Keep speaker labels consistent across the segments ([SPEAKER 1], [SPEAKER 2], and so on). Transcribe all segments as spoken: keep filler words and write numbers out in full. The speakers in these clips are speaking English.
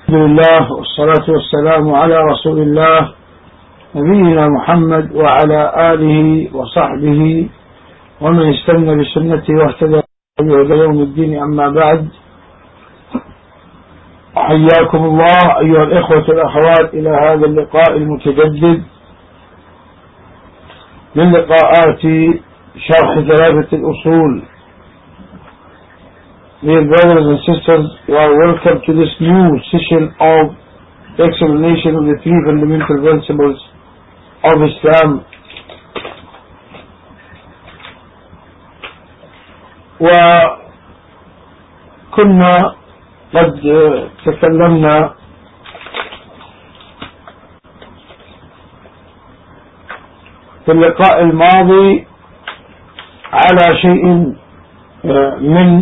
[SPEAKER 1] الحمد لله والصلاة والسلام على رسول الله نبينا محمد وعلى آله وصحبه ومن استنى بسنته واهتدى بهدى يوم الدين. أما بعد، حياكم الله أيها الإخوة والأخوات إلى هذا اللقاء المتجدد من لقاءات شرح ثلاثة الأصول. Dear brothers and sisters, you are welcome to this new session of explanation of the three fundamental principles of Islam. وكنا قد تكلمنا في اللقاء الماضي على شيء من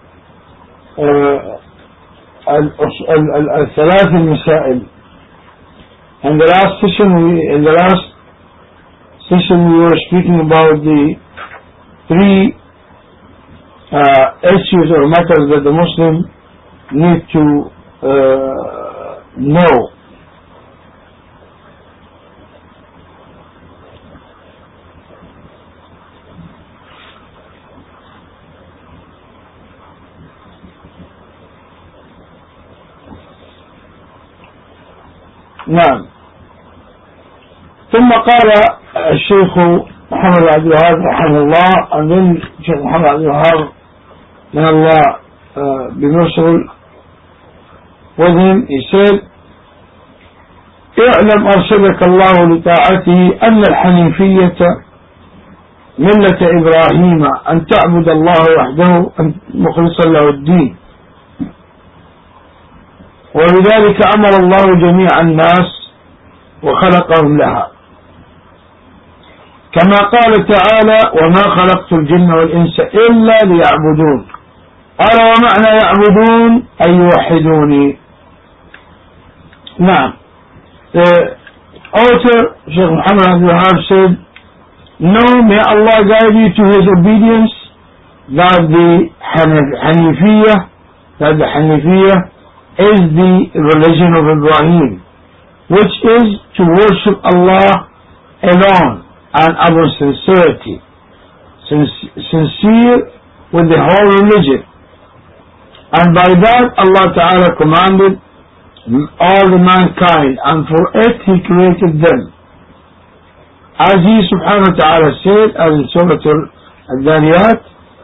[SPEAKER 1] الثلاث المسائل. In the last session, we, in the last session, we were speaking about the three uh, issues or matters that the Muslim need to uh, know. نعم. ثم قال الشيخ محمد عبد الوهاب رحمه الله، and then الشيخ محمد عبد الوهاب من الله بمرسل with him, he said: اعلم أرشدك الله لطاعته أن الحنيفية ملة إبراهيم أن تعبد الله وحده مخلصا له الدين، ولذلك أمر الله جميع الناس وخلقهم لها، كما قال تعالى: وما خلقت الجن والإنس إلا ليعبدون. قال: ومعنى يعبدون أي يوحدوني. نعم. The author, Shaykh Muhammad Abdul Wahab, said, no, may Allah guide you to His obedience, that the Hanifiyah, that the Hanifiyah is the religion of Ibrahim, which is to worship Allah alone and upon sincerity, sincere with the whole religion. And by that Allah Ta'ala commanded all the mankind, and for it He created them. As He Subhanahu wa Ta'ala said, as in Surah Al-Dhariyat,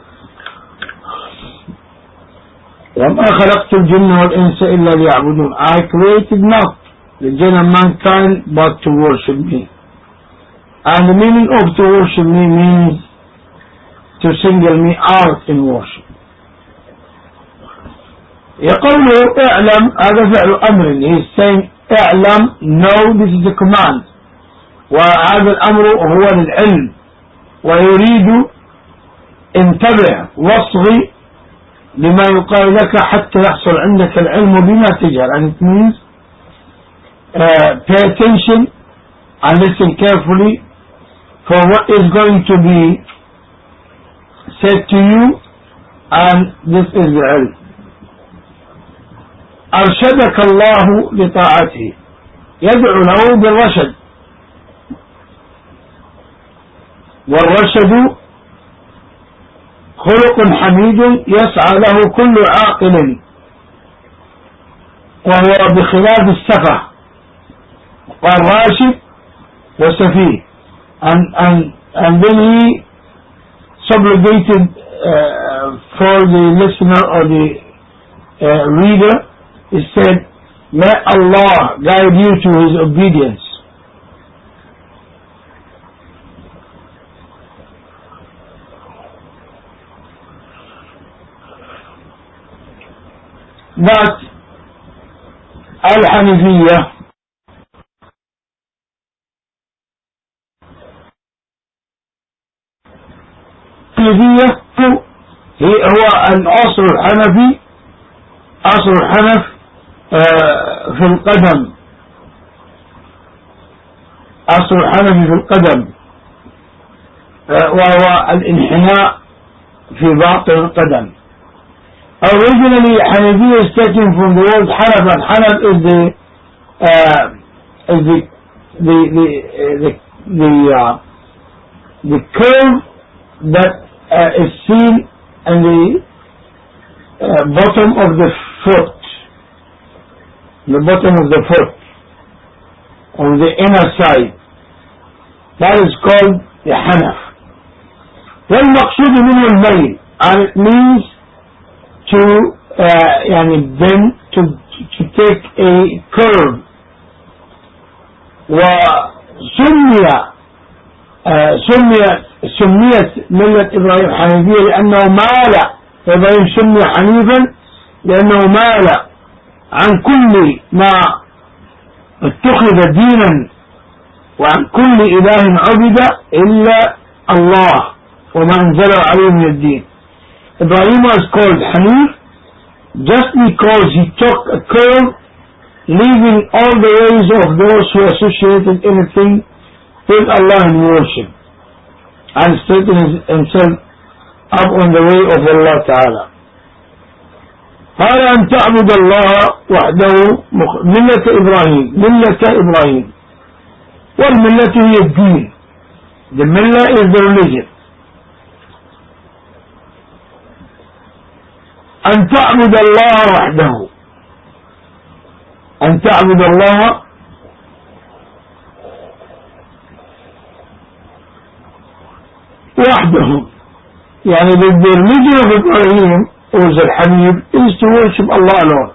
[SPEAKER 1] وَمَا خَلَقْتُ الْجِنَّ وَالْإِنسَ إِلَّا لِيَعْبُدُونَ. I created not the jinn and mankind but to worship me. And the meaning of to worship me means to single me out in worship. يقوله اعلم، هذا فعل أمر. He is saying اعلم, know, this is the command. وهذا الأمر هو للعلم. ويريد انتبه واصغي لما يقال لك حتى يحصل عندك العلم بما تجهل. And it means uh, pay attention and listen carefully for what is going to be said to you, and this is the ilm. أرشدك الله لطاعته، يدعو له بالرشد، والرشد خلق حميد يسعى له كل عاقل، وهو بخلاف السفه. قال راشد وسفيه. and, and, and then he subjugated uh, for the listener or the uh, reader, he said, may Allah guide you to His obedience. That Al-Hanifiyah الحنفية هو الأصل الحنفي، أصل الحنف في القدم، أصل الحنفي في القدم، وهو الانحناء في باطن القدم. Originally, Hanafiya is taken from the word Hanaf, and Hanaf is the uh, is the the the uh, the the, uh, the curve that uh, is seen in the uh, bottom of the foot, the bottom of the foot, on the inner side. That is called the Hanaf. والمقصود منه الميل, and it means to uh, يعني bend, to to take a curve. وسمي uh, سميت سميت ملة إبراهيم حنيفية لأنه مال. إبراهيم سمي حنيفا لأنه مال عن كل ما اتخذ دينا وعن كل إله عبد إلا الله وما أنزله عليه من الدين. Ibrahim was called Hanif just because he took a curve, leaving all the ways of those who associated anything with Allah in worship, and straightened himself up on the way of Allah Ta'ala. قال أن تعبد الله وحده ملة إبراهيم ملة إبراهيم والملة هي الدين. The millah is the religion. أن تعبد الله وحده, أن تعبد الله وحده, يعني the religion of Ibrahim was al-Hanif is to worship Allah alone.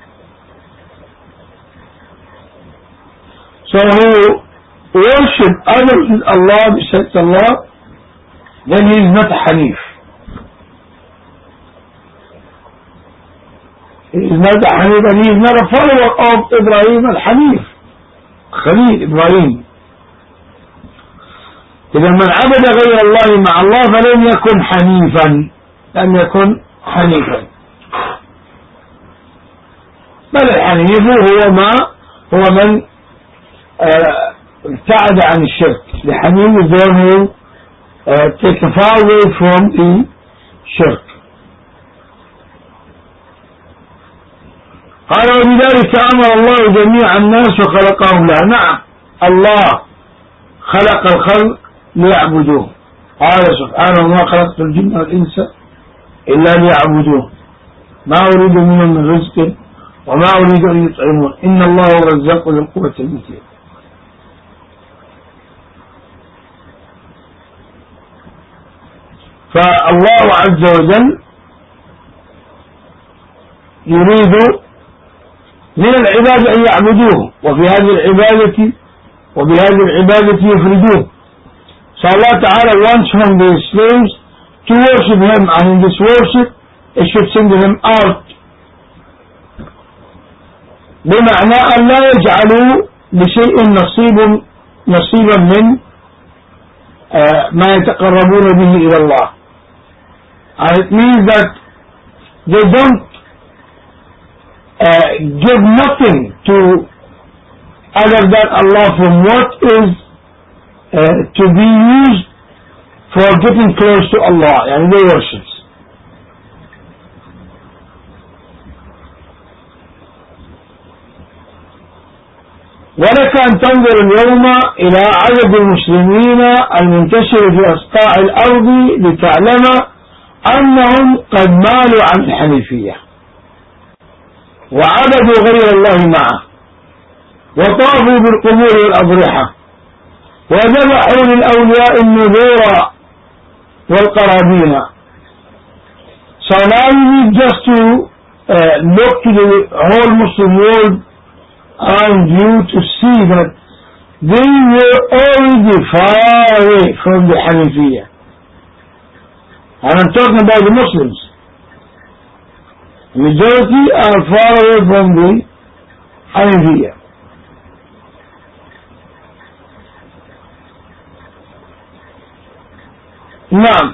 [SPEAKER 1] So who worship other than Allah besides Allah, then he is not a Hanif. He is not a Hanif, and he is not a follower of Ibrahim al-Hanif, Khalil Ibrahim. إذا من عبد غير الله مع الله فلن يكن حنيفا, لم يكن حنيفا. بل الحنيف هو ما هو من ابتعد عن الشرك. The Hanif is the one who uh, take far away from the shirk. قال وبذلك أمر الله جميع الناس وخلقهم له. نعم, الله خلق الخلق ليعبدوه. قال سبحانه ما خلقت الجن والإنس إلا ليعبدوه ما أريد منهم من رزق وما أريد أن يطعمون إن الله هو الرزاق ذو القوة المتين. فالله عز وجل يريد من العباد أن يعبدوه, وفي هذه العبادة وبهذه العبادة يفردوه. So Allah Ta'ala wants from the slaves to worship Him, and in this worship it should single Him out, بمعنى أن لا يجعلوا لشيء نصيب نصيبا من ما يتقربون به إلى الله. And it means that they don't uh, give nothing to other than Allah from what is uh, to be used for getting close to Allah, and they worship. ولك أن تنظر اليوم إلى عدد المسلمين المنتشر في أصقاع الأرض لتعلم أنهم قد مالوا عن الحنيفية وعبدوا غير الله معه وطافوا بالقبور والأضرحة وذبحوا للأولياء النذور والقرابين. So now you need just to uh, look to the whole Muslim world around you to see that they were already far away from the Hanifiyya. And I'm talking about the Muslims. The majority are far away from the Hanifiyya. Now,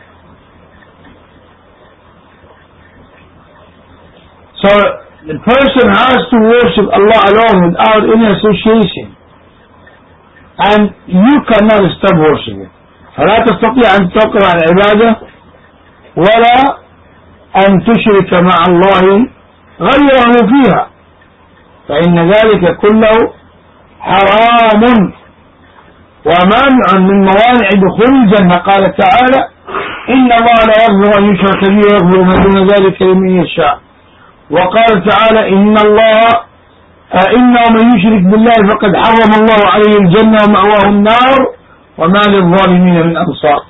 [SPEAKER 1] so the person has to worship Allah alone without any association, and you cannot stop worshiping. فلا تستطيع أن تقرأ العبادة ولا أن تشرك مع الله غيره فيها، فإن ذلك كله حرام ومانع من موانع دخول الجنة. قال تعالى: إن الله لا يغفر أن يشرك به ويغفر ما دون ذلك لمن يشاء. وقال تعالى: إن الله إنه من يشرك بالله فقد حرم الله عليه الجنة ومأواه النار وما للظالمين من أنصار.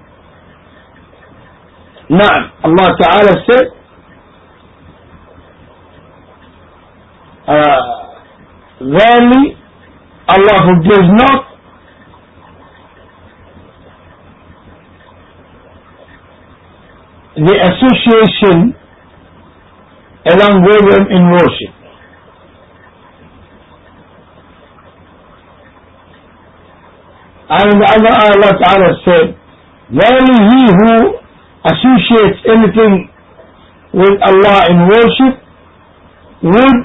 [SPEAKER 1] نعم، الله تعالى said uh, verily Allah forgives not the association along with him in worship. And in the other ayah Allah Ta'ala said, verily he who associates anything with Allah in worship would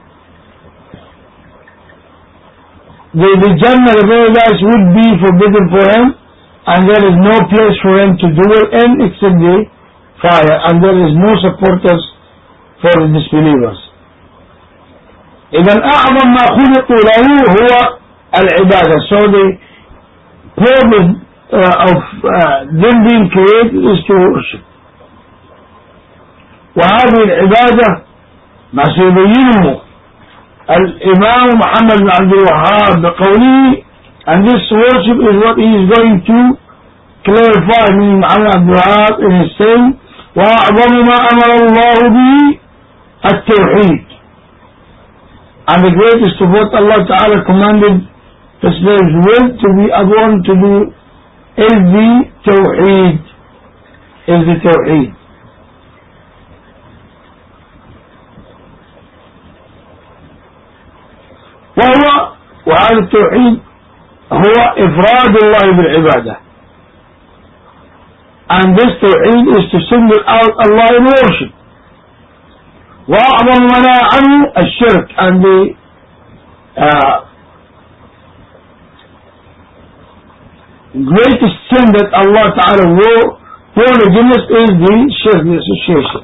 [SPEAKER 1] the, the Jannah, the paradise would be forbidden for him, and there is no place for him to dwell in except the fire, and there is no supporters for the disbelievers. إذن أعظم ما خلقوا له هو العبادة. So the purpose uh, of uh, them being created is to worship. وهذه العبادة ما سيبينه الإمام محمد بن عبد الوهاب بقوله, and this worship is what he is going to clarify, meaning Muhammad Abdul Wahab in his saying, وأعظم ما أمر الله به التوحيد, and the greatest of what Allah Ta'ala commanded the slaves will to be adorned to do is the Tawheed, is the Tawheed. وهو وهذا التوحيد هو إفراد الله بالعبادة, and this Tawheed is to single out Allah in worship. وأعظم منع عنه الشرك, and the uh, greatest sin that Allah Ta'ala warned against is the shirk, the association.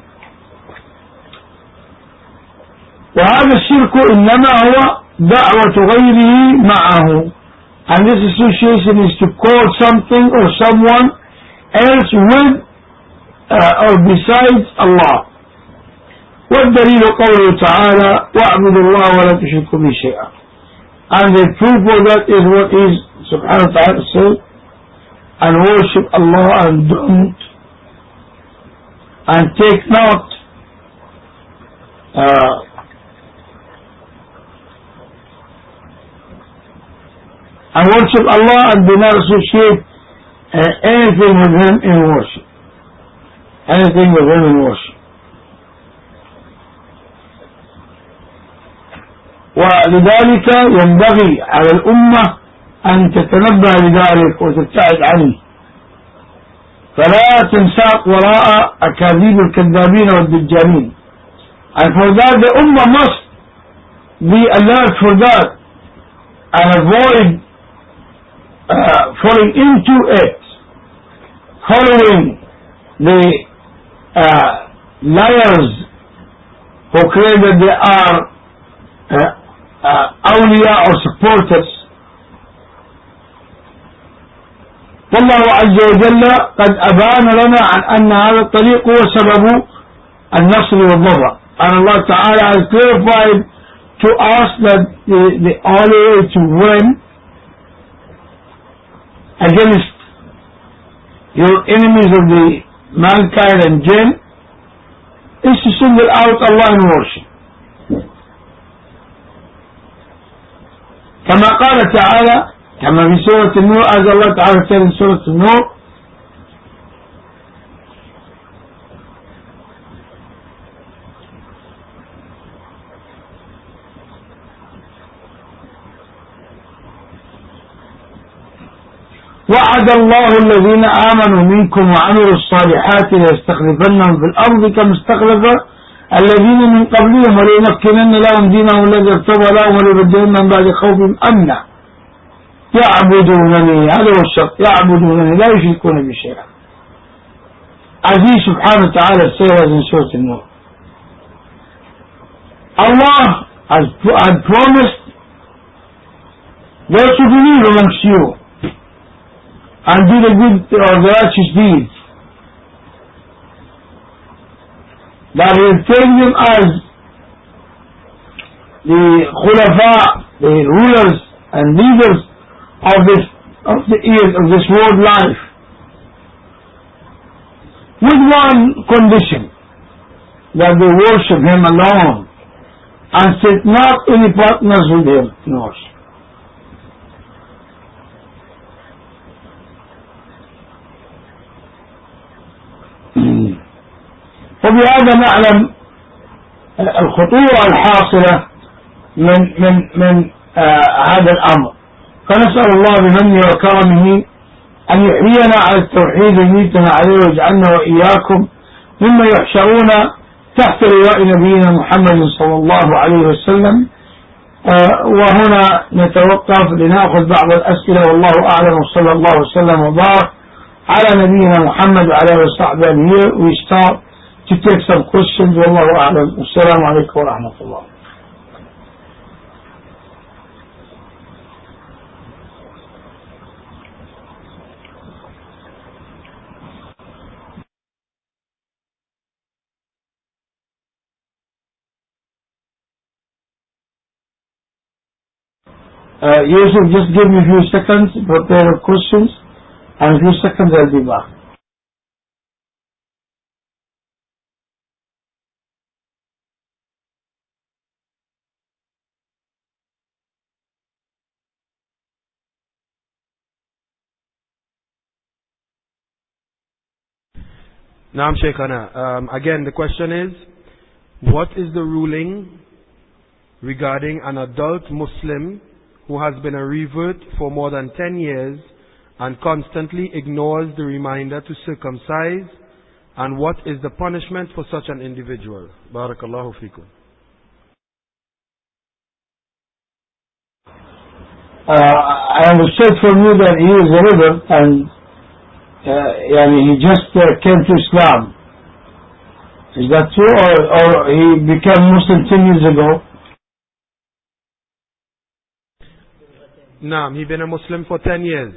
[SPEAKER 1] وهذا الشرك إنما هو دعوة غيره معه, and this association is to call something or someone else with uh, or besides Allah. والدليل قوله تعالى واعبدوا الله ولا تشركوا به شيئا, and the proof for that is what is subhanahu wa ta'ala said, and worship Allah and don't and take not uh, and worship Allah and do not associate uh, anything with Him in worship, anything with Him in worship. ولذلك ينبغي على الأمة أن تتنبه لذلك وتبتعد عنه، فلا تنساق وراء أكاذيب الكذابين والدجالين. And for that the Ummah must be alert for that and avoid uh, falling into it, following the uh, liars who claim that they are uh, uh, awliya or supporters. والله عز وجل قد أبان لنا عن أن هذا الطريق هو سبب النصر والظفر, and Allah Ta'ala has clarified to us that the, the only way to win against your enemies of the mankind and jinn is to single out Allah in worship. كما قال تعالى, كما في سورة النور, as Allah Ta'ala said in Surah An-Nur, وعد الله الذين آمنوا منكم وعملوا الصالحات ليستخلفنهم في الأرض كما استخلف الذين من قبلهم وليمكنن لهم دينهم الذي ارتضى لهم وليبدلنهم من بعد خوفهم أمنا يعبدونني, هذا هو الشرط, يعبدونني لا يشركون بي شيئا. as He subhanahu wa ta'ala says in Surah An-Nur, Allah has had promised those who believe amongst you and do the good or the righteous deeds, that He will take them as the khulafa, the rulers and leaders of this of the earth, of this world life, with one condition, that they worship Him alone and set not any partners with Him in worship. وبهذا نعلم الخطورة الحاصلة من من من آه هذا الأمر. فنسأل الله بمنه وكرمه أن يحيينا على التوحيد ويميتنا عليه ويجعلنا وإياكم مما يحشرون تحت لواء نبينا محمد صلى الله عليه وسلم. آه وهنا نتوقف لنأخذ بعض الأسئلة، والله أعلم، وصلى الله وسلم وبارك على نبينا محمد وعلى آله وصحبه. We start to take some questions. والله أعلم. السلام عليكم ورحمة الله. Uh, Yusuf, just give me a few seconds, prepare the questions, and a few seconds I'll be back.
[SPEAKER 2] Naam Shaykhana. Um, again, the question is, what is the ruling regarding an adult Muslim who has been a revert for more than ten years and constantly ignores the reminder to circumcise, and what is the punishment for such an individual? Barakallahu feekum.
[SPEAKER 1] Uh, I understood from you that he is a revert and uh, he just uh, came to Islam. Is that true, or, or he became Muslim ten years ago?
[SPEAKER 2] Naam, he been a Muslim for ten years.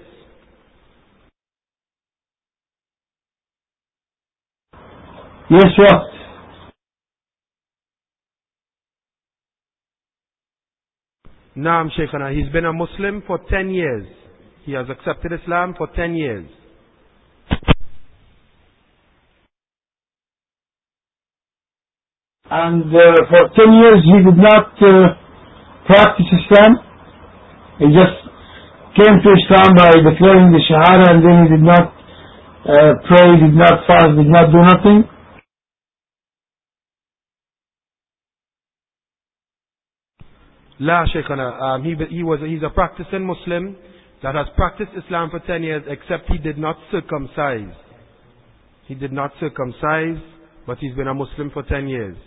[SPEAKER 1] Yes, what?
[SPEAKER 2] Naam Shaykhana, he's been a Muslim for ten years. He has accepted Islam for ten years.
[SPEAKER 1] And uh, for ten years he did not uh, practice Islam. He just came to Islam by declaring the Shahada, and then he did not uh, pray, did not fast, did not do nothing.
[SPEAKER 2] La Shaykhana, um, he, he was, he's a practicing Muslim that has practiced Islam for ten years, except he did not circumcise. He did not circumcise, but he's been a Muslim for ten years.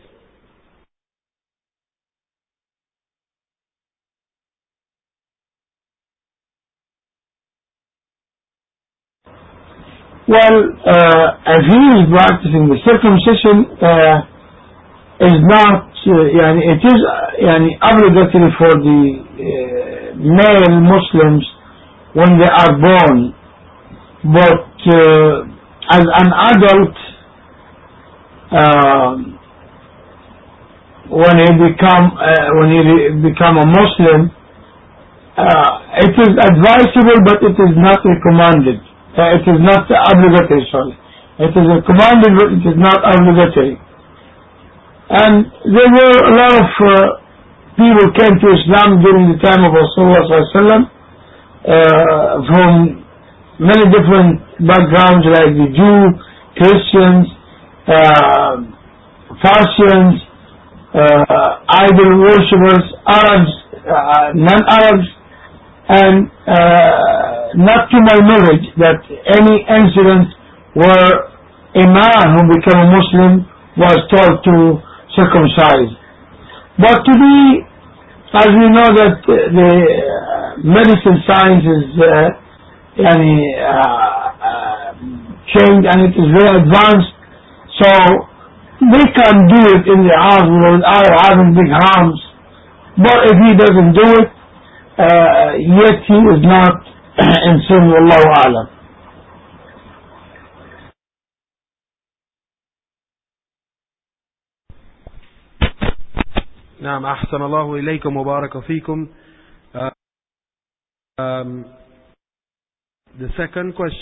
[SPEAKER 1] Well, uh, if he is practicing the circumcision, uh, is not, uh, yani it is uh, yani obligatory for the uh, male Muslims when they are born, but uh, as an adult, uh, when he become uh, when he become a Muslim, uh, it is advisable, but it is not recommended. Uh, it is not obligatory, sorry. It is recommended, but it is not obligatory. And there were a lot of uh, people came to Islam during the time of Rasulullah sallallahu alaihi wasallam, uh, from many different backgrounds, like the Jew, Christians, uh, Persians, uh, idol worshippers, Arabs, uh, non-Arabs, and uh, not to my knowledge that any incident where a man who became a Muslim was told to circumcise. But to be, as we know that the medicine science is uh, yani, uh, uh, change and it is very advanced, so they can do it in the house without having big harms. But if he doesn't do it, uh, yet he is not in sin, wallahu a'lam.
[SPEAKER 2] نعم أحسن الله إليكم وبارك فيكم. Uh, um, the second question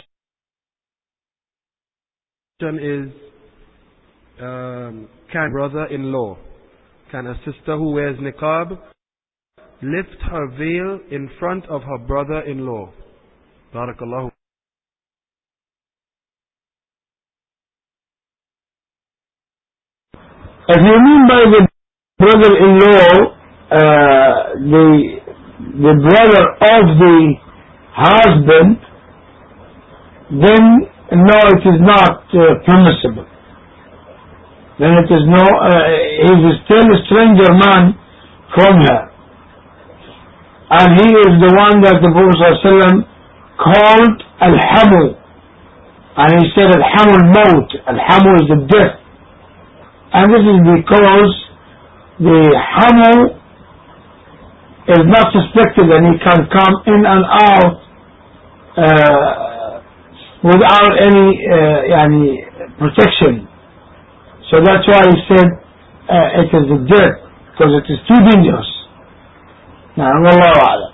[SPEAKER 2] is, um, can brother-in-law, can a sister who wears niqab lift her veil in front of her brother-in-law? Barakallahu.
[SPEAKER 1] If you mean by the brother-in-law, uh, the the brother of the husband, then no, it is not uh, permissible. Then it is no, uh, he is still a stranger man from her, and he is the one that the Prophet ﷺ called al-hamu, and he said al-hamu al-maut, al-hamu is the death, and this is because the hamu is not suspected and he can come in and out uh, without any uh, yani, protection. So that's why he said uh, it is a death, because it is too dangerous. Now, Wallahu a'lam.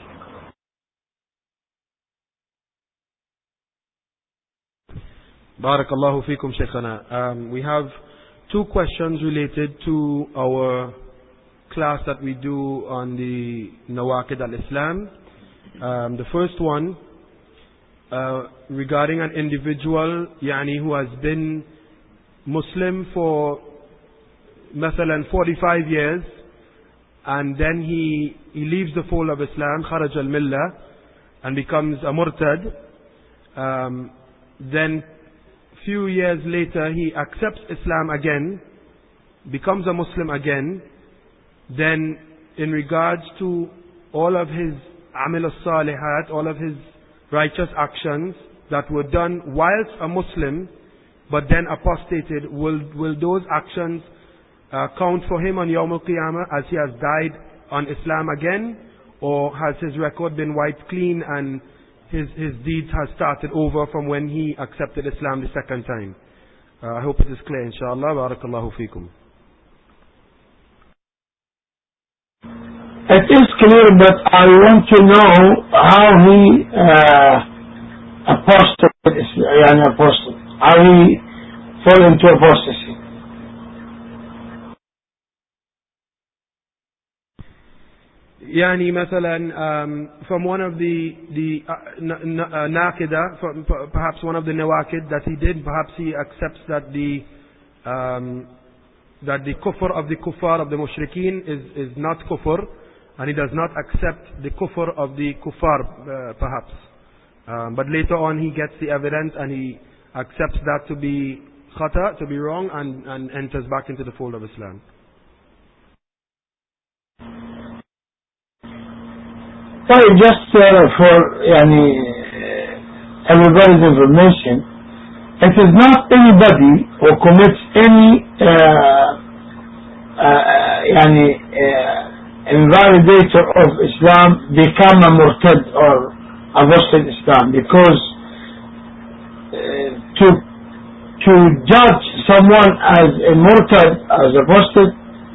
[SPEAKER 2] Barakallahu fikum, Shaykhana. Um, we have two questions related to our class that we do on the Nawaqid al-Islam. Um, the first one, uh, regarding an individual yani, who has been Muslim for mathalan forty-five years, and then he, he leaves the fold of Islam, kharaj al-millah, and becomes a murtad. Um, then few years later he accepts Islam again, becomes a Muslim again. Then in regards to all of his amil as-salihat, all of his righteous actions that were done whilst a Muslim but then apostated, will, will those actions uh, count for him on Yawm al-Qiyamah as he has died on Islam again? Or has his record been wiped clean and his, his deeds has started over from when he accepted Islam the second time? Uh, I hope it is clear, inshallah. Barakallahu feekum.
[SPEAKER 1] It is clear, but I want to know how he uh, apostated, yani apostate, how he fell into apostasy.
[SPEAKER 2] Yani مثلا um, from one of the the uh, uh, naqida, from perhaps one of the nawaqid that he did, perhaps he accepts that the um, that the kufr of the kuffar of the mushrikeen is is not kufr, and he does not accept the kufr of the kuffar, uh, perhaps. Um, but later on he gets the evidence and he accepts that to be khata, to be wrong, and, and enters back into the fold of Islam.
[SPEAKER 1] Sorry, just uh, for yani, everybody's information, it is not anybody who commits any uh, uh, yani, uh, invalidator of Islam become a murtad or apostate Islam, because uh, to to judge someone as a murtad, as apostate,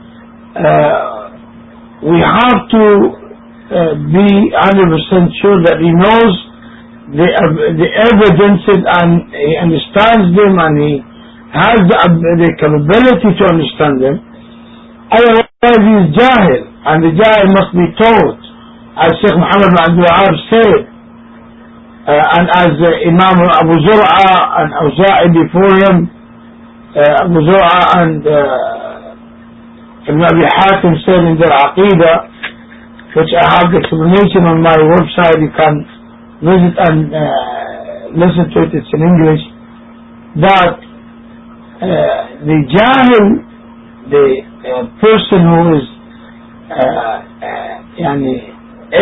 [SPEAKER 1] uh, we have to Uh, be one hundred percent sure that he knows the uh, the evidences and he understands them and he has the, uh, the capability to understand them. Otherwise he is jahil, and the jahil must be taught, as Shaykh Muhammad bin Abdul Wahab said, uh, and as uh, Imam Abu Zur'a and Awza'i before him, uh, Abu Zur'a and uh, Ibn Abi Hatim said in their Aqidah, which I have the explanation on my website. You can visit and uh, listen to it. It's in English. That uh, the jahil, the uh, person who is uh, uh, yani,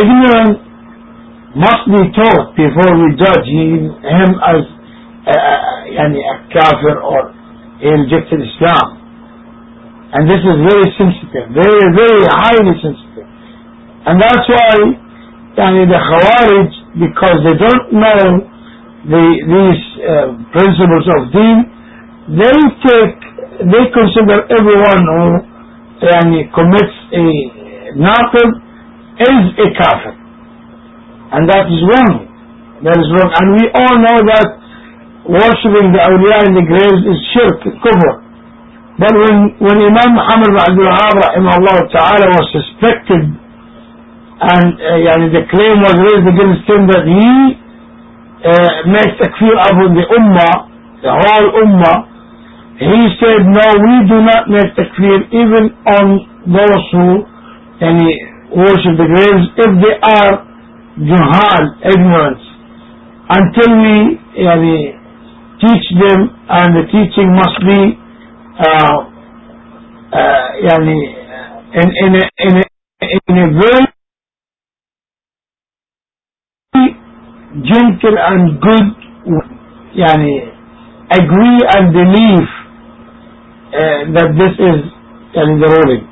[SPEAKER 1] ignorant, must be taught before we judge him, him as uh, yani, a kafir or he rejected Islam. And this is very sensitive, very, very highly sensitive. And that's why yani, the Khawarij, because they don't know the, these uh, principles of deen, they take, they consider everyone who yani, commits a naqid is a kafir. And that is wrong. That is wrong. And we all know that worshipping the awliya in the graves is shirk, kufr. But when, when Imam Muhammad ibn Abdul Wahhab rahimahullah ta'ala was suspected, and uh, yani the claim was raised against him that he uh, made takfir of the ummah, the whole ummah, he said, no, we do not make takfir even on those who yani, worship the graves if they are juhal, ignorance, until we yani, teach them, and the teaching must be Uh, uh, يعني in, in, a, in, a, in a very gentle and good يعني agree and believe uh, that this is يعني, the ruling.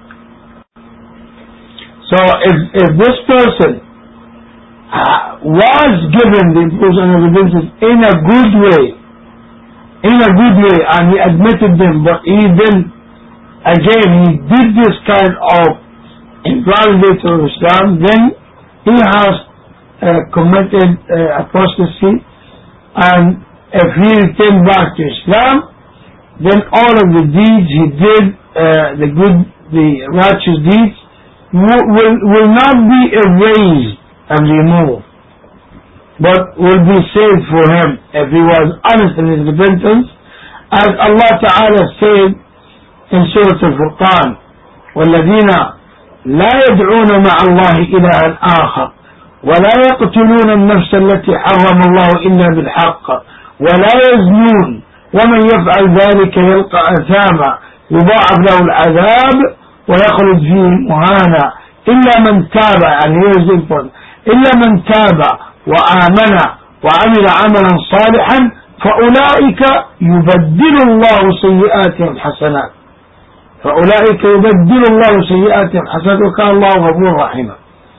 [SPEAKER 1] So if, if this person uh, was given the imposition of evidences in a good way, in a good way, and he admitted them, but he then again he did this kind of invalidation of Islam, then he has uh, committed uh, apostasy. And if he returned back to Islam, then all of the deeds he did, uh, the good, the righteous deeds, will, will, will not be erased and removed, but will be saved for him if he was honest in his repentance, as Allah Ta'ala said in Surah Al-Furqan, وَالَّذِينَ لَا يَدْعُونَ مَعَ اللَّهِ إِلَهًا آخَرَ وَلَا يَقْتُلُونَ النَّفْسَ الَّتِي حَرَّمَ اللَّهُ إِلَّا بِالْحَقِّ وَلَا يَزْنُونَ وَمَنْ يَفْعَلْ ذَلِكَ يَلْقَى أَثَامًا يُضَاعَفْ لَهُ الْعَذَابُ وَيَخْلُدْ فِيهِ مُهَانًا إِلَّا مَنْ تَابَ, and here is important, إِلَّا مَنْ تَابَ وآمن وعمل عملا صالحا فأولئك يبدل الله سيئاتهم حسنات فأولئك يبدل الله سيئاتهم حسنات وكان الله غفورا رحيما.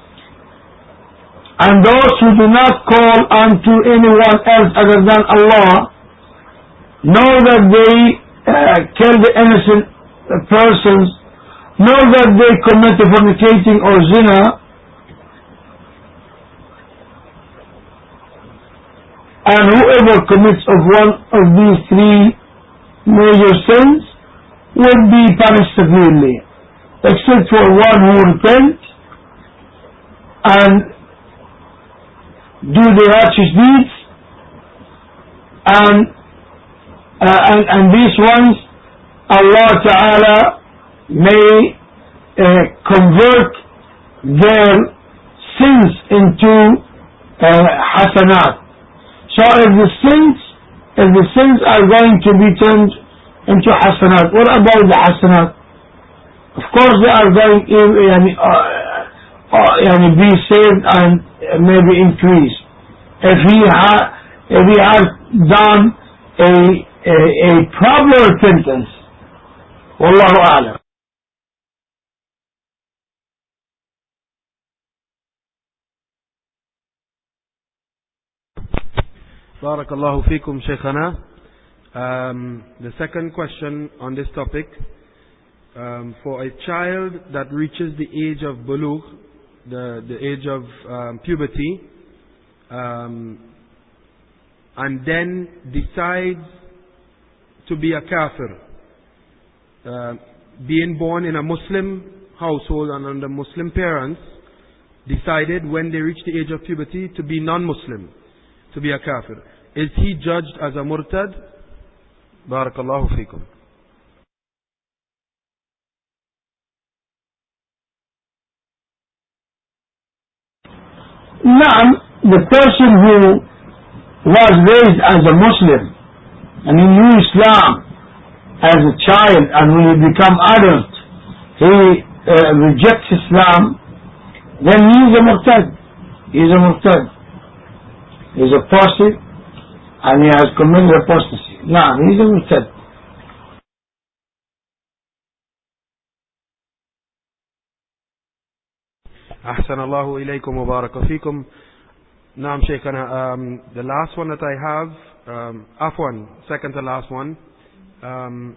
[SPEAKER 1] And those who do not call unto anyone else other than Allah, know that they uh, kill the innocent persons, know that they commit fornicating or zina, and whoever commits of one of these three major sins will be punished severely, except for one who repents and do the righteous deeds, and uh, and, and these ones Allah Ta'ala may uh, convert their sins into uh, hasanat. So if the sins, if the sins are going to be turned into hasanat, what about the hasanat? Of course they are going to uh, uh, be saved and maybe increase. If he ha if he has done a a, a proper repentance, Wallahu a'lam.
[SPEAKER 2] Barakallahu feekum, Shaykhana. Um, the second question on this topic, um, for a child that reaches the age of bulugh, the, the age of um, puberty, um, and then decides to be a kafir, uh, being born in a Muslim household and under Muslim parents, decided when they reach the age of puberty to be non-Muslim, to be a kafir. Is he judged as a murtad? Barakallahu feekum.
[SPEAKER 1] Naam, the person who was raised as a Muslim and he knew Islam as a child, and when he become adult he uh, rejects Islam, then he is a murtad. He is a murtad. He is apostate and he has committed apostasy. نعم he's a murtad.
[SPEAKER 2] أحسن الله إليكم وبارك فيكم. نعم شيخنا, um, the last one that I have, um, Afwan, second to last one, um,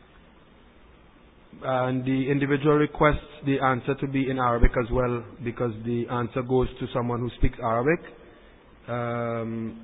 [SPEAKER 2] and the individual requests the answer to be in Arabic as well, because the answer goes to someone who speaks Arabic. Um,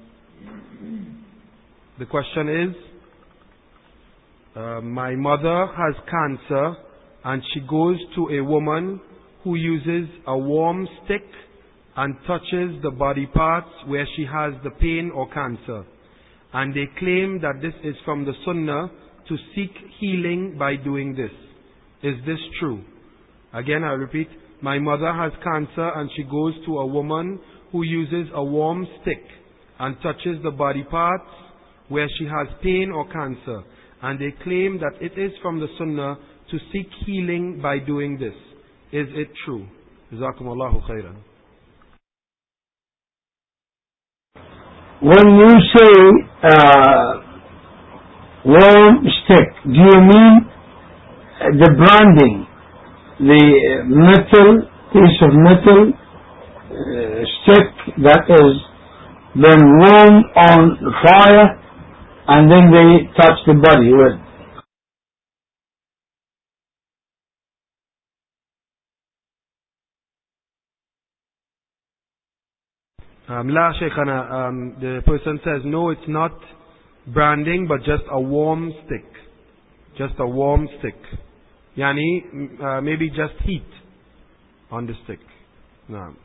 [SPEAKER 2] the question is, uh, my mother has cancer and she goes to a woman who uses a warm stick and touches the body parts where she has the pain or cancer. And they claim that this is from the Sunnah to seek healing by doing this. Is this true? Again, I repeat, my mother has cancer and she goes to a woman who uses a warm stick and touches the body parts where she has pain or cancer. And they claim that it is from the Sunnah to seek healing by doing this. Is it true? Jazakumullahu khairan.
[SPEAKER 1] When you say uh, warm stick, do you mean the branding, the metal, piece of metal uh, stick that is then warm on fire and then they touch the body with?
[SPEAKER 2] Um, La Shaykhana, um, the person says, no, it's not branding, but just a warm stick. Just a warm stick. Yani, uh, maybe just heat on the stick. No.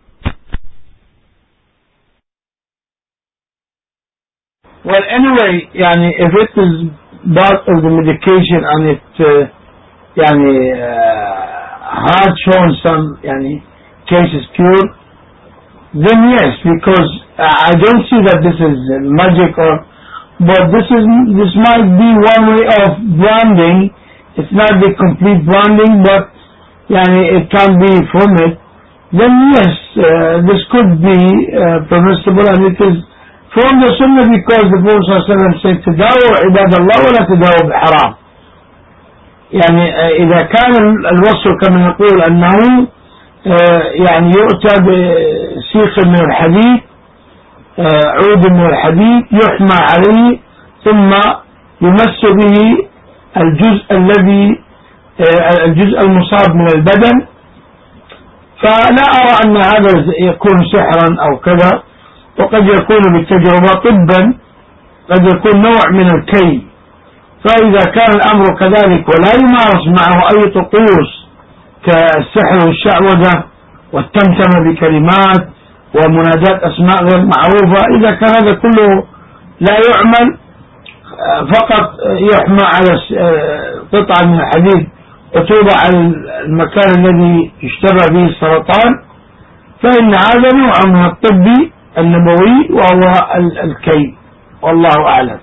[SPEAKER 1] Well, anyway, yani, if it is part of the medication and it uh, yani, uh, had shown some yani, cases cured, then yes, because I don't see that this is magic or, but this is, this might be one way of branding. It's not the complete branding, but yani, it can be from it. Then yes, uh, this could be uh, permissible, and it is from the Sunnah, because the Prophet ﷺ said, تداووا عباد الله ولا تداووا بحرام. يعني إذا كان الوصف كما نقول أنه يعني يؤتى بسيخ من الحديد، عود من الحديد يحمى عليه ثم يمس به الجزء الذي الجزء المصاب من البدن، فلا أرى أن هذا يكون سحرا أو كذا، وقد يكون بالتجربة طبا، قد يكون نوع من الكي. فإذا كان الأمر كذلك ولا يمارس معه أي طقوس كالسحر والشعوذة والتمتمة بكلمات ومنادات أسماء غير معروفة، إذا كان هذا كله لا يعمل، فقط يحمى على قطعة من الحديد وتوضع على المكان الذي يشتبه به السرطان، فإن هذا نوع من الطب النبوي وهو الكي، والله أعلم.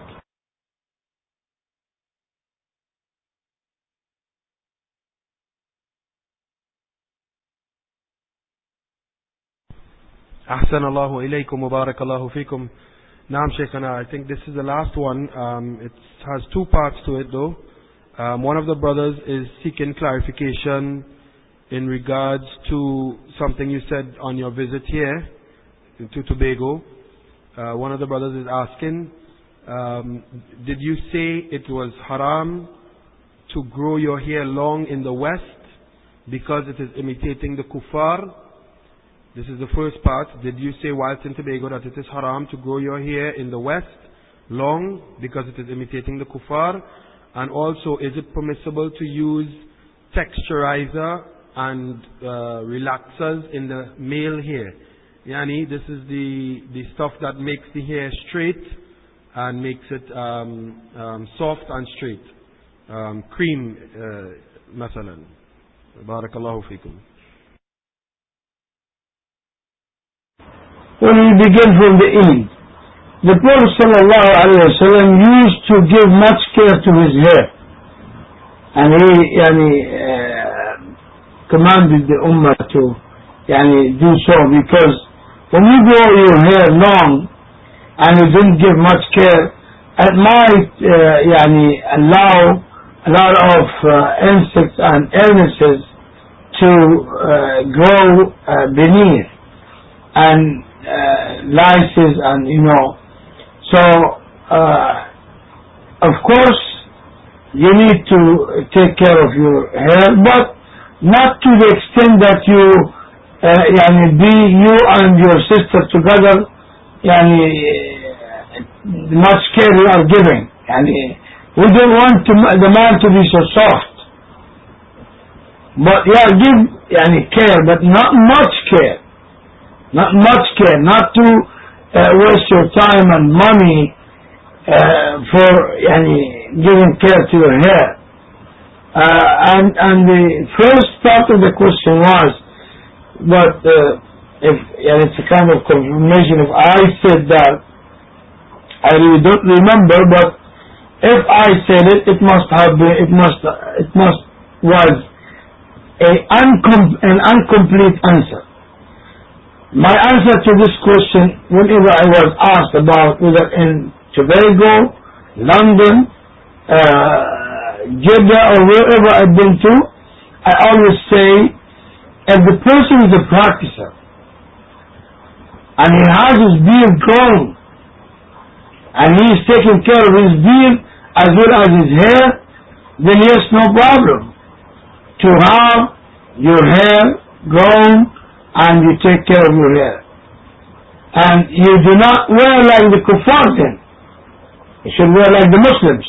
[SPEAKER 2] أحسن الله إليكم وبارك الله فيكم. Naam Shaykhana, I think this is the last one. Um, it has two parts to it though. Um, one of the brothers is seeking clarification in regards to something you said on your visit here to Tobago. Uh, one of the brothers is asking, um, did you say it was haram to grow your hair long in the West because it is imitating the kuffar? This is the first part. Did you say whilst in Tobago that it is haram to grow your hair in the West long because it is imitating the kuffar? And also, is it permissible to use texturizer and uh, relaxers in the male hair? Yani, this is the, the stuff that makes the hair straight and makes it um, um, soft and straight. Um, cream, uh, masalan. Barakallahu feekum.
[SPEAKER 1] When we begin from the end, the Prophet sallallahu alaihi wasallam used to give much care to his hair, and he yani, uh, commanded the ummah to yani, do so, because when you grow your hair long and you didn't give much care, it might uh, يعني allow a lot of uh, insects and illnesses to uh, grow uh, beneath, and uh, lices, and you know. So uh, of course you need to take care of your hair, but not to the extent that you uh, يعني be you and your sister together يعني much care you are giving. يعني we don't want to, the man to be so soft, but yeah, give يعني care, but not much care, not much care, not to uh, waste your time and money uh, for يعني giving care to your hair. Uh, and and the first part of the question was, but uh, if yeah, it's a kind of confirmation. If I said that, I really don't remember, but if I said it, it must have been, it must, it must was a uncom- an incomplete answer. My answer to this question, whenever I was asked about whether in Tobago, London, uh, Jeddah, or wherever I've been to, I always say, if the person is a practicer and he has his beard grown and he is taking care of his beard as well as his hair, then yes, no problem to have your hair grown and you take care of your hair. And you do not wear like the kuffar then. You should wear like the Muslims.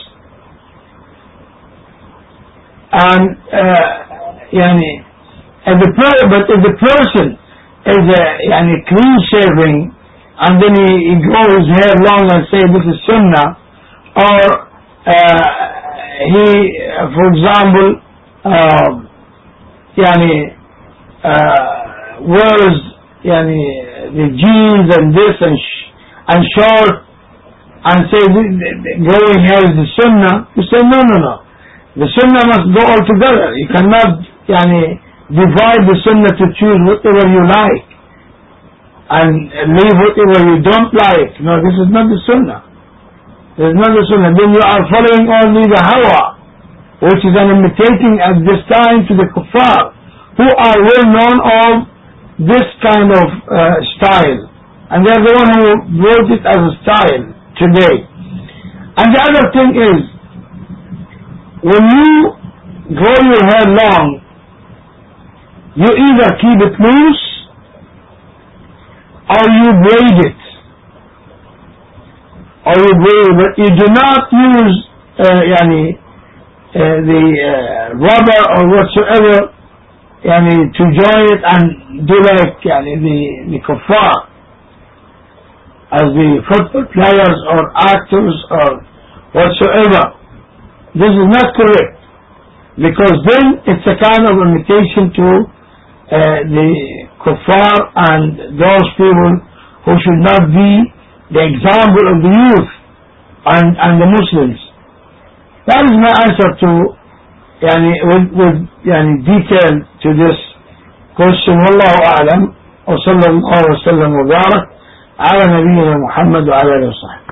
[SPEAKER 1] And uh, yani, if the per- but if the person is a yani, clean shaving and then he, he grows his hair long and say this is sunnah, or uh, he, uh, for example, uh, yani, uh, wears yani, the jeans and this and sh- and short and say growing hair is the sunnah, you say no, no, no. The sunnah must go all together. You cannot yani, divide the sunnah to choose whatever you like and leave whatever you don't like. No, this is not the sunnah. This is not the sunnah. Then you are following only the hawa, which is an imitating at this time to the kuffar, who are well known of this kind of uh, style. And they are the one who wrote it as a style today. And the other thing is, when you grow your hair long, you either keep it loose or you braid it. Or you braid it, but you do not use uh, yani, uh, the uh, rubber or whatsoever yani, to join it and do like yani, the, the kuffar, as the football players or actors or whatsoever. This is not correct, because then it's a kind of imitation to uh, the kuffar and those people who should not be the example of the youth and, and the Muslims. That is my answer to yani, with, with yani, detail to this question. Wallahu a'lam, wa sallallahu wa sallam wa barak ala nabiyyina Muhammad wa ala alihi wa sahbihi.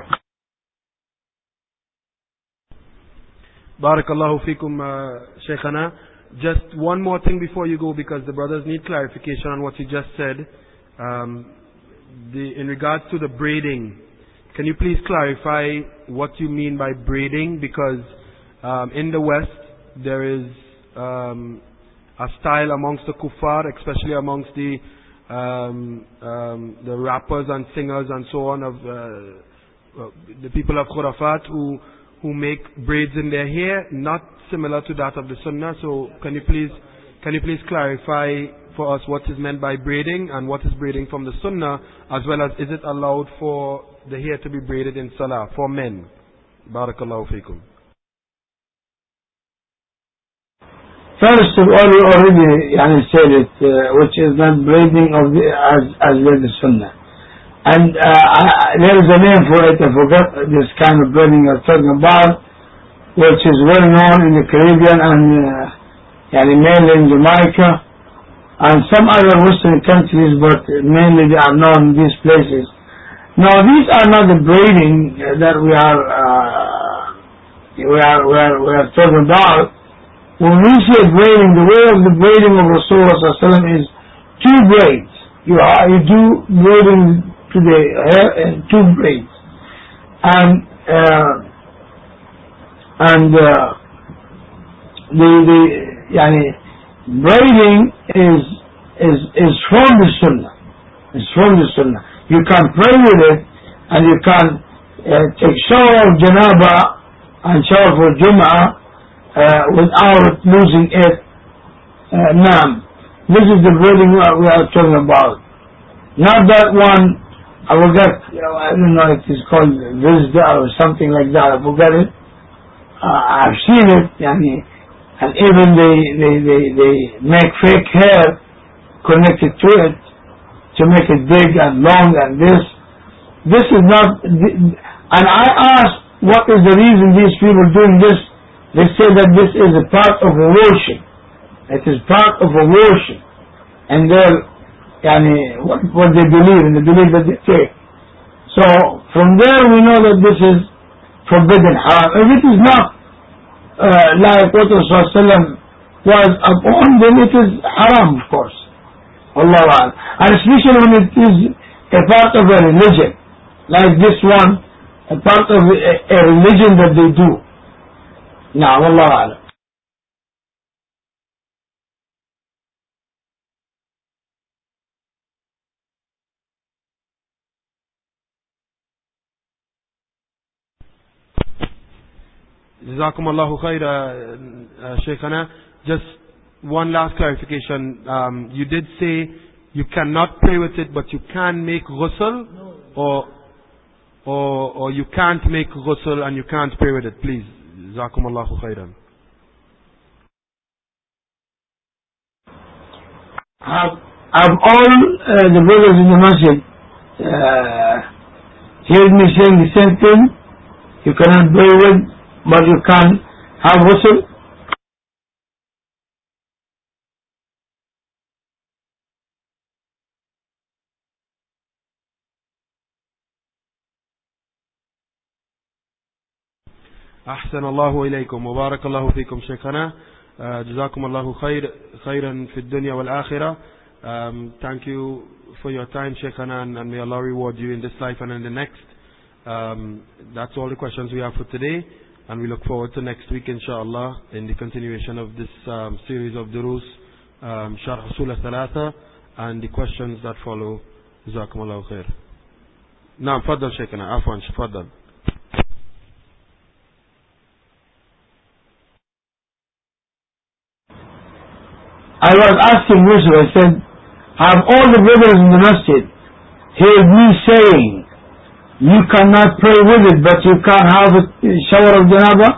[SPEAKER 2] Barakallahu fikum, uh, Shaykhana. Just one more thing before you go, because the brothers need clarification on what you just said. Um, the, in regards to the braiding, can you please clarify what you mean by braiding? Because um, in the West, there is um, a style amongst the kuffar, especially amongst the um, um, the rappers and singers and so on, of uh, uh, the people of Khurafat who who make braids in their hair, not similar to that of the Sunnah. So can you please can you please clarify for us what is meant by braiding and what is braiding from the Sunnah, as well as is it allowed for the hair to be braided in Salah for men? Barakallahu fikum.
[SPEAKER 1] First of all, you already yani, said it, uh, which is not braiding of the, as as with the Sunnah. And uh, I, there is a name for it, I forgot this kind of braiding you're talking about, which is well known in the Caribbean and uh, yani mainly in Jamaica and some other Western countries, but mainly they are known in these places. Now these are not the braiding that we are uh, we are, we are, we are talking about, when we say braiding, the way of the braiding of Rasulullah sallallahu alaihi wasallam is two braids. You, are, you do braiding to the hair in two braids. And, uh, and, uh, the, the, yani, braiding is, is, is from the Sunnah. It's from the Sunnah. You can pray with it, and you can uh, take shower of Janaba and shower for Jum'ah uh, without losing it. Uh, Naam. This is the braiding we are talking about. Not that one, I forgot, I don't know if it's called Vizda or something like that, I forgot it. Uh, I've seen it, yani, and even they, they, they, they make fake hair connected to it to make it big and long and this. This is not, and I asked what is the reason these people doing this. They say that this is a part of a worship. It is part of a worship. And they're, yani, what, what they believe, and they believe that they take. So, from there we know that this is forbidden, haram. If it is not uh, like what Rasulullah was upon, then it is haram, of course. Allah A'lam. And especially when it is a part of a religion, like this one, a part of a, a religion that they do. Now, Allah A'lam.
[SPEAKER 2] Jazakum Allahu khair, uh, uh, Shaykhana. Just one last clarification. Um, you did say you cannot pray with it, but you can make ghusl, no. or, or, or you can't make ghusl and you can't pray with it. Please. Jazakum Allahu khairan.
[SPEAKER 1] Have, have all uh, the brothers in the masjid uh, heard me saying the same thing? You cannot pray with, but you can have ghusl?
[SPEAKER 2] أحسن الله إليكم وبارك الله فيكم شيخنا. جزاكم الله خير خيرا في الدنيا والآخرة. Um, thank you for your time, Shaykhana, and, and may Allah reward you in this life and in the next. Um, that's all the questions we have for today, and we look forward to next week, inshallah, in the continuation of this um, series of durus, um, Sharh Usul al-Thalatha, and the questions that follow. جزاكم الله خير. نعم فضل شيخنا. عفوا تفضل.
[SPEAKER 1] I was asking Yusuf, I said, have all the brothers in the masjid heard me saying, you cannot pray with it, but you can have a shower of janaba?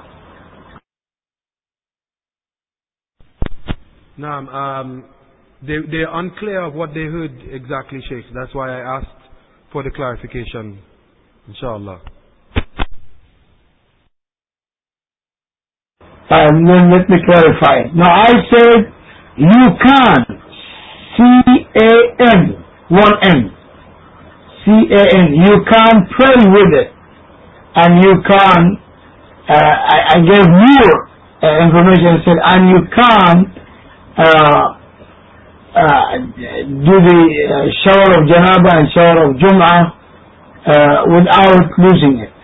[SPEAKER 2] No, um, they, they're unclear of what they heard exactly, Sheikh. That's why I asked for the clarification, inshallah.
[SPEAKER 1] And then let me clarify. Now I said, you can, C A N, one N, C A N, you can pray with it, and you can, uh, I, I gave more uh, information, said, and you can uh, uh, do the uh, shower of Janaba and shower of Jum'ah uh, without losing it.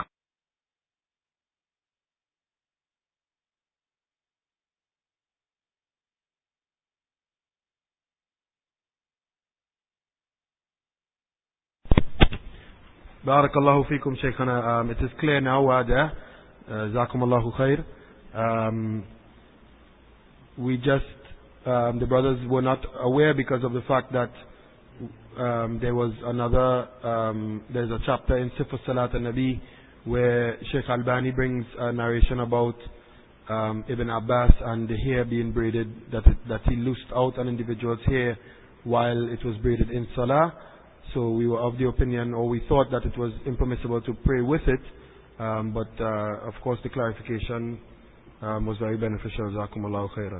[SPEAKER 2] Barakallahu fikum, Shaykhana. Um, it is clear now, Wada. Jazakum Allahu khair. Um, we just, um, the brothers were not aware because of the fact that um, there was another, um, there's a chapter in Sifat Salat al-Nabi where Sheikh Albani brings a narration about um, Ibn Abbas and the hair being braided, that, it, that he loosed out an individual's hair while it was braided in Salah. So we were of the opinion, or we thought that it was impermissible to pray with it, um, but uh, of course the clarification um, was very beneficial. Jazakumullahu khairan.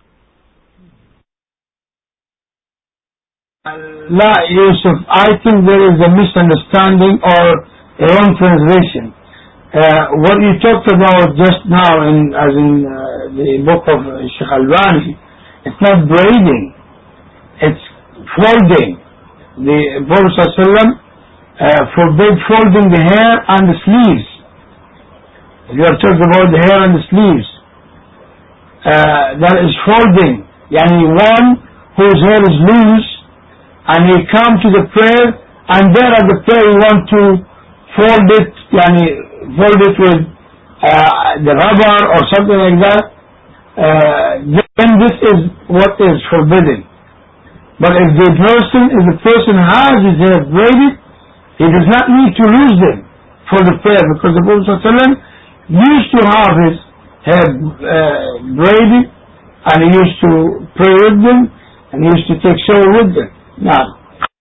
[SPEAKER 1] La, Yusuf, I think there is a misunderstanding or a wrong translation. uh, what you talked about just now, in, as in uh, the book of Sheikh Albani, it's not braiding, it's folding. The Prophet ﷺ uh, forbade folding the hair and the sleeves. You are talking about the hair and the sleeves. Uh, that is folding. Yani one whose hair is loose and he come to the prayer, and there at the prayer you want to fold it, yani fold it with uh, the rubber or something like that, uh, then this is what is forbidden. But if the person, if the person has his hair braided, he does not need to lose them for the prayer, because the Prophet ﷺ used to have his hair uh, braided, and he used to pray with them, and he used to take shower with them. Now,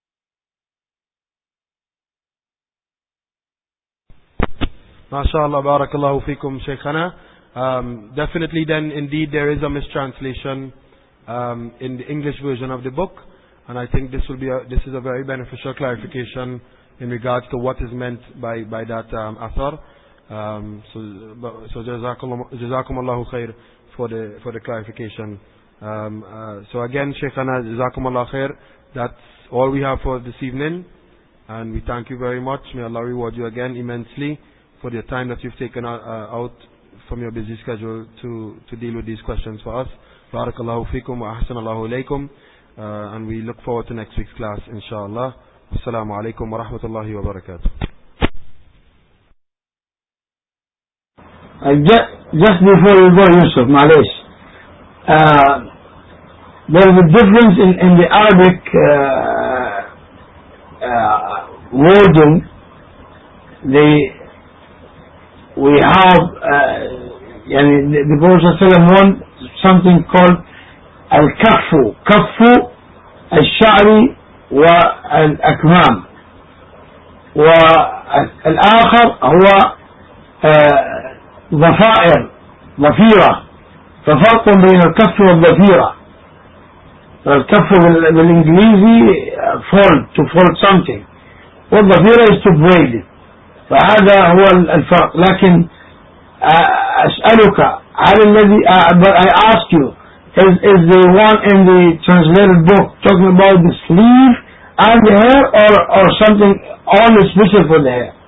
[SPEAKER 2] MashaAllah, barakallahu fikum, Shaykhana. Um, definitely then, indeed, there is a mistranslation um, in the English version of the book, and I think this will be a, this is a very beneficial clarification in regards to what is meant by, by that um, athar. Um, so, so jazakumullahu khair for the, for the clarification. Um, uh, so again, Shaykhana, jazakumullahu khair. That's all we have for this evening, and we thank you very much. May Allah reward you again immensely for the time that you've taken out, uh, out from your busy schedule to, to deal with these questions for us. Barakallahu fikum wa ahsanallahu alaykum. Uh, and we look forward to next week's class, inshallah. Assalamu alaikum wa rahmatullahi wa barakatuh.
[SPEAKER 1] Uh, just, just before you go, Yusuf, Malish, uh, there is a difference in, in the Arabic uh, uh, wording. The we have uh, يعني the Prophet ﷺ wants something called al-kaffu, kaffu al-sha'ri wal-akmam, والآخر هو ضفائر ضفيرة. ففرق بين الكف والضفيرة. الكف بالإنجليزي fold, to fold something, والضفيرة is to braid it. فهذا هو الفرق. لكن أسألك هل الذي but I ask you, is, is the one in the translated book talking about the sleeve and the hair, or, or something only special for the hair?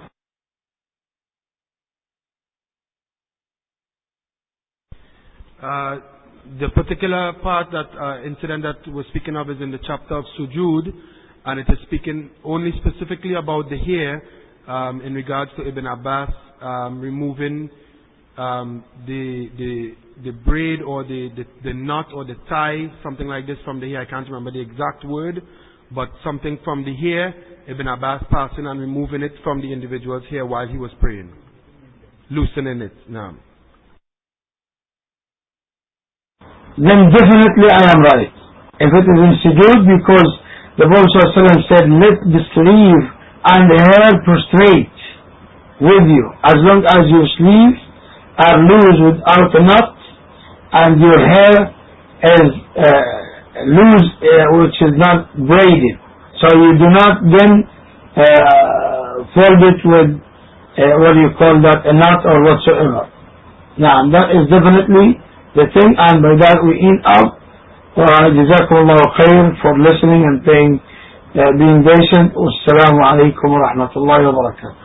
[SPEAKER 2] Uh, the particular part, that uh, incident that we're speaking of, is in the chapter of Sujood, and it is speaking only specifically about the hair. Um, in regards to Ibn Abbas um, removing um, the, the the braid or the, the, the knot or the tie, something like this, from the hair. I can't remember the exact word, but something from the hair, Ibn Abbas passing and removing it from the individual's hair while he was praying, loosening it. Now,
[SPEAKER 1] then definitely I am right. If it is in sujood, because the Prophet ﷺ said, let the sleeve and the hair prostrate with you, as long as your sleeves are loose without a knot, and your hair is uh, loose, uh, which is not braided. So you do not then uh, fold it with uh, what do you call that, a knot or whatsoever. Now that is definitely the thing, and by that we end up. Jazakumullahu khair for listening and paying Uh, being patient. Wassalamu alaikum wa rahmatullahi wa barakatuh.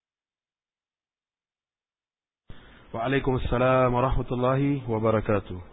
[SPEAKER 2] Wa alaikum assalam wa rahmatullahi wa barakatuh.